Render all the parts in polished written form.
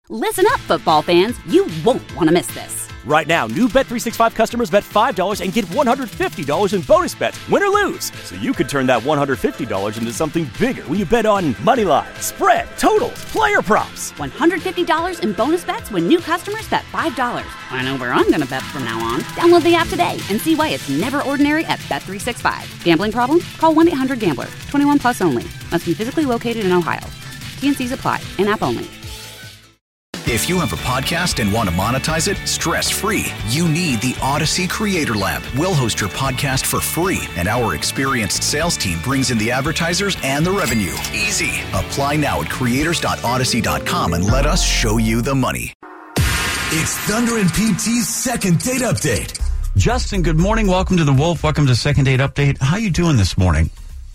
Listen up, football fans. You won't want to miss this. Right now, new Bet365 customers bet $5 and get $150 in bonus bets, win or lose. So you could turn that $150 into something bigger when you bet on money line, spread, totals, player props. $150 in bonus bets when new customers bet $5. I know where I'm going to bet from now on. Download the app today and see why it's never ordinary at Bet365. Gambling problem? Call 1-800-GAMBLER. 21 plus only. Must be physically located in Ohio. T&Cs apply. In-app only. If you have a podcast and want to monetize it stress-free, you need the Odyssey Creator Lab. We'll host your podcast for free, and our experienced sales team brings in the advertisers and the revenue. Easy. Apply now at creators.odyssey.com and let us show you the money. It's Thunder and PT's second date update. Justin, good morning. Welcome to The Wolf. Welcome to Second Date Update. How you doing this morning?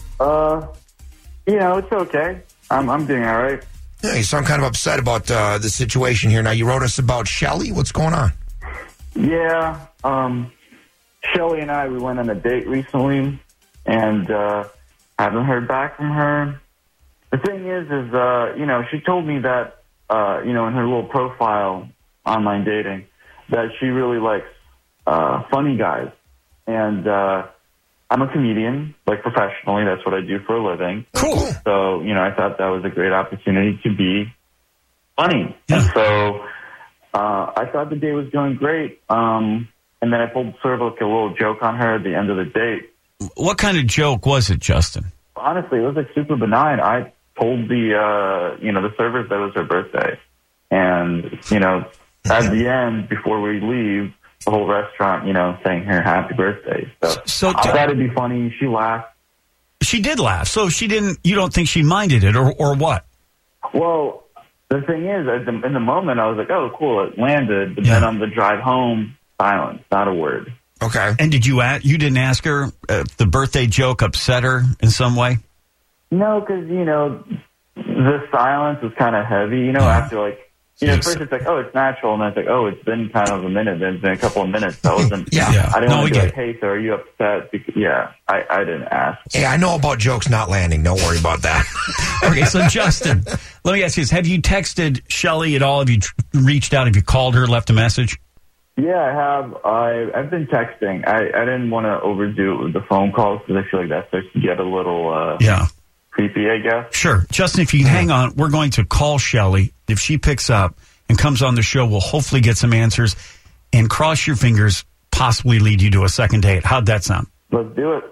It's okay. I'm doing all right. Yeah, you sound kind of upset about the situation here. Now, you wrote us about Shelly. What's going on? Yeah, Shelly and I, we went on a date recently, and haven't heard back from her. The thing is, she told me that, in her little profile, online dating, that she really likes funny guys. And I'm a comedian, like professionally. That's what I do for a living. Cool. So, I thought that was a great opportunity to be funny. Yeah. And so I thought the date was going great. And then I pulled sort of like a little joke on her at the end of the date. What kind of joke was it, Justin? Honestly, it was like super benign. I told the servers that it was her birthday. And, at the end, before we leave, the whole restaurant, saying her happy birthday. So I thought it'd be funny. She laughed. She did laugh. So you don't think she minded it or what? Well, the thing is, in the moment, I was like, oh, cool, it landed. But then on the drive home, silence, not a word. Okay. And you didn't ask her if the birthday joke upset her in some way? No, because, the silence was kind of heavy, after like, at first it's like, oh, it's natural, and then it's like, oh, it's been kind of a minute, then it's been a couple of minutes. So I wasn't, I didn't want to be like, hey, so are you upset? Because, I didn't ask. Hey, I know about jokes not landing. Don't worry about that. Okay, so Justin, let me ask you this. Have you texted Shelly at all? Have you reached out? Have you called her, left a message? Yeah, I have. I've been texting. I didn't want to overdo it with the phone calls because I feel like that starts to get a little creepy, I guess. Sure. Justin, if you hang on, we're going to call Shelly. If she picks up and comes on the show, we'll hopefully get some answers and cross your fingers, possibly lead you to a second date. How'd that sound? Let's do it.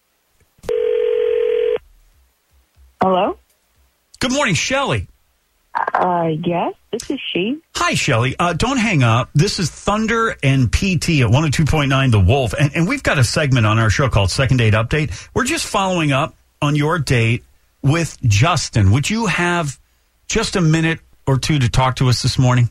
Hello? Good morning, Shelly. Yes, this is she. Hi, Shelly. Don't hang up. This is Thunder and PT at 102.9 The Wolf. And we've got a segment on our show called Second Date Update. We're just following up on your date with Justin. Would you have just a minute or two to talk to us this morning?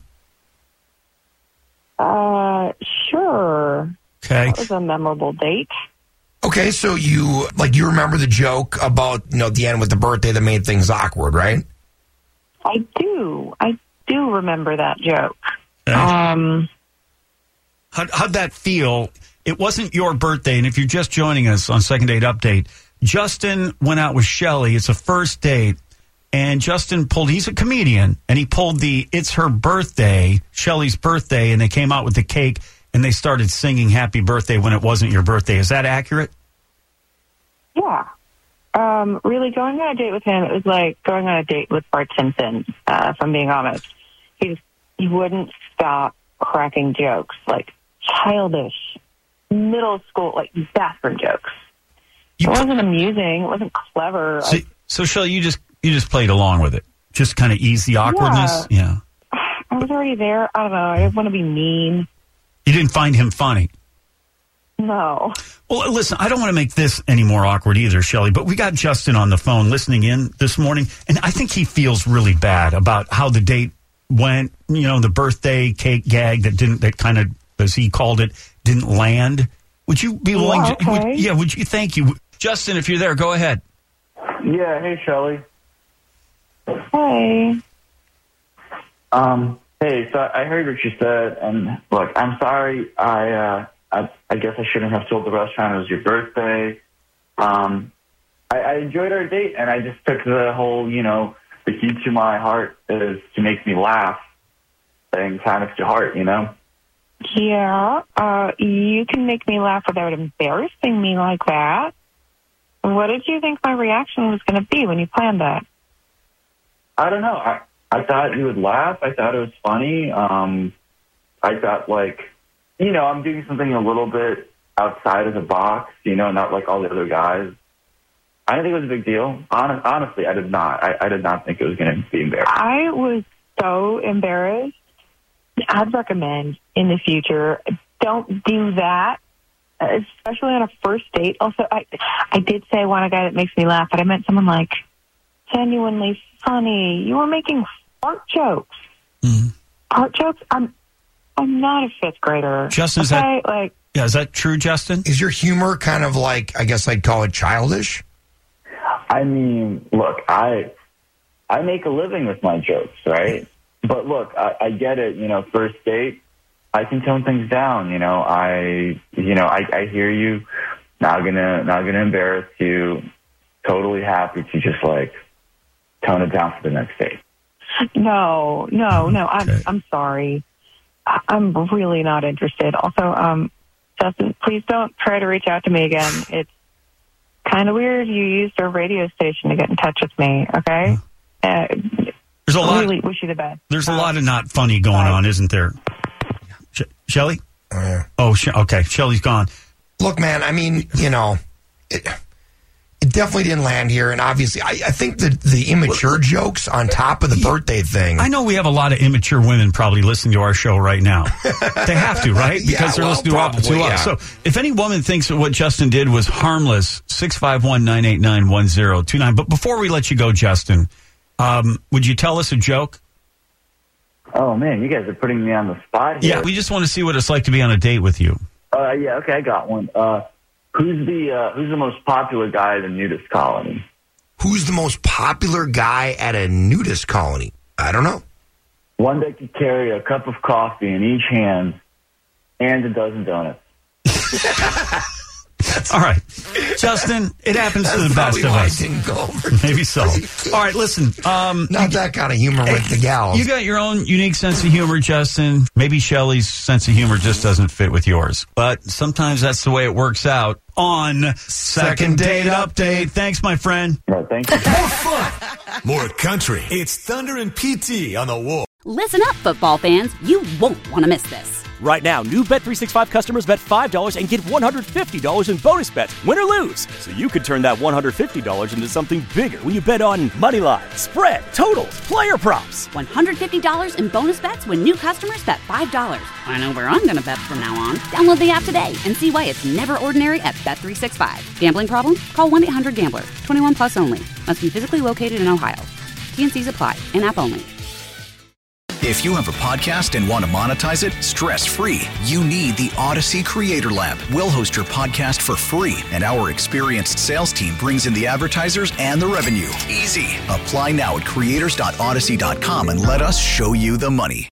Sure. Okay. That was a memorable date. Okay, so you remember the joke about, the end with the birthday that made things awkward, right? I do remember that joke. Okay. How'd that feel? It wasn't your birthday, and if you're just joining us on Second Date Update, Justin went out with Shelly. It's a first date. And Justin he's a comedian, and he pulled it's her birthday, Shelly's birthday, and they came out with the cake, and they started singing happy birthday when it wasn't your birthday. Is that accurate? Yeah. Really, going on a date with him, it was like going on a date with Bart Simpson, if I'm being honest. He wouldn't stop cracking jokes, like childish, middle school, like bathroom jokes. It wasn't amusing. It wasn't clever. So Shelly, you just played along with it. Just kind of ease the awkwardness? Yeah. I was already there. I don't know. I didn't want to be mean. You didn't find him funny? No. Well, listen, I don't want to make this any more awkward either, Shelly, but we got Justin on the phone listening in this morning, and I think he feels really bad about how the date went, the birthday cake gag that kind of, as he called it, didn't land. Would you be willing to... Okay. Would you? Thank you. Justin, if you're there, go ahead. Yeah, hey, Shelly. Hey. Hey, so I heard what you said, and look, I'm sorry. I guess I shouldn't have told the restaurant it was your birthday. I enjoyed our date, and I just took the whole, the key to my heart is to make me laugh. playing Fantasy Heart, you know? Yeah, you can make me laugh without embarrassing me like that. What did you think my reaction was going to be when you planned that? I don't know. I thought you would laugh. I thought it was funny. I thought, like, you know, I'm doing something a little bit outside of the box, you know, not like all the other guys. I didn't think it was a big deal. Honestly, I did not. I did not think it was going to be embarrassing. I was so embarrassed. I'd recommend in the future, don't do that, especially on a first date. Also, I did say I want a guy that makes me laugh, but I meant someone like genuinely funny. You were making fart jokes. Mm-hmm. Fart jokes? I'm not a fifth grader. Justin, okay? is that true, Justin? Is your humor kind of like, I guess I'd call it childish? I mean, look, I make a living with my jokes, right? But look, I get it. You know, first date, I can tone things down. You know, I hear you. Not gonna embarrass you. Totally happy to just like tone it down for the next date. No. I'm sorry. I'm really not interested. Also, Justin, please don't try to reach out to me again. It's kind of weird you used a radio station to get in touch with me, okay? There's a lot. I really wish you the best. There's a lot of not funny going on, isn't there? Shelly? Oh, yeah. Oh, okay. Shelly's gone. Look, man, I mean, you know, it definitely didn't land here. And obviously, I think that the immature jokes on top of the birthday thing. I know we have a lot of immature women probably listening to our show right now. They have to, right? Because they're listening to us. So if any woman thinks that what Justin did was harmless, 651-989-1029. But before we let you go, Justin, would you tell us a joke? Oh, man, you guys are putting me on the spot here. Yeah, we just want to see what it's like to be on a date with you. Yeah, okay, I got one. Who's the most popular guy at a nudist colony? Who's the most popular guy at a nudist colony? I don't know. One that could carry a cup of coffee in each hand and a dozen donuts. All right. Justin, it happens to the best of us. Didn't go over Maybe so. All right, listen. Not that kind of humor with the gals. You got your own unique sense of humor, Justin. Maybe Shelly's sense of humor just doesn't fit with yours. But sometimes that's the way it works out on Second Date Update. Thanks, my friend. Right, thank you. More fun, more country. It's Thunder and PT on the Wolf. Listen up, football fans. You won't want to miss this. Right now, new Bet365 customers bet $5 and get $150 in bonus bets, win or lose. So you could turn that $150 into something bigger when you bet on money line, spread, totals, player props. $150 in bonus bets when new customers bet $5. I know where I'm going to bet from now on. Download the app today and see why it's never ordinary at Bet365. Gambling problem? Call 1-800-GAMBLER. 21 plus only. Must be physically located in Ohio. T&Cs apply. In-app only. If you have a podcast and want to monetize it stress-free, you need the Odyssey Creator Lab. We'll host your podcast for free, and our experienced sales team brings in the advertisers and the revenue. Easy. Apply now at creators.odyssey.com and let us show you the money.